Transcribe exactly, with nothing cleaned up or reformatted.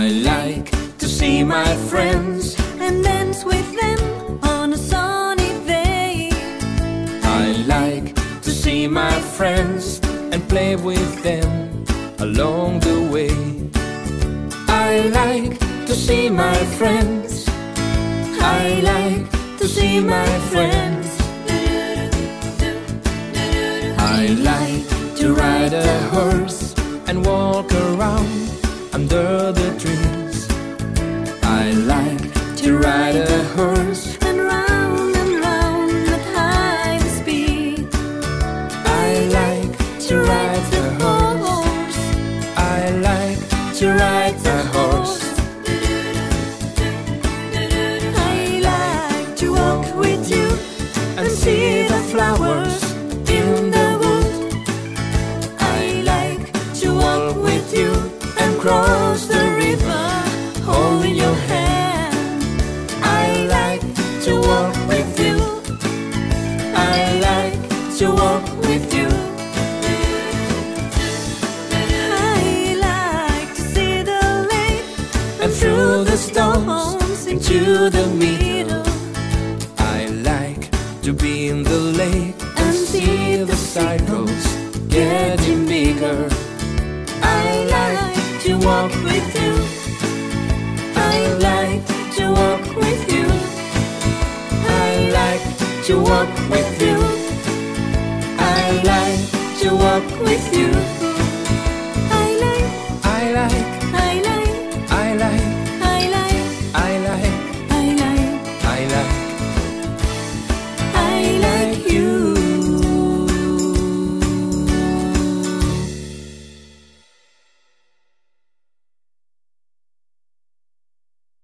I like to see my friends and dance with them on a sunny day. I like to see my friends and play with them along the way. I like to see my friends. I like to see my friends. I like to ride a horse and walk around under the trees. I like to ride a horse And round and round at high speed. I like to ride the horse. I like to ride the horse. I like to walk with you And see the flowers in the wood. I like to walk with you and cross the river holding your hand. I like to walk with you. I like to walk with you. I like to see the lake And through the stones into the middle. I like to be in the lake and see the cycles getting bigger. I like to walk with you. I like to walk with you. I like to walk with you. I like to walk with you.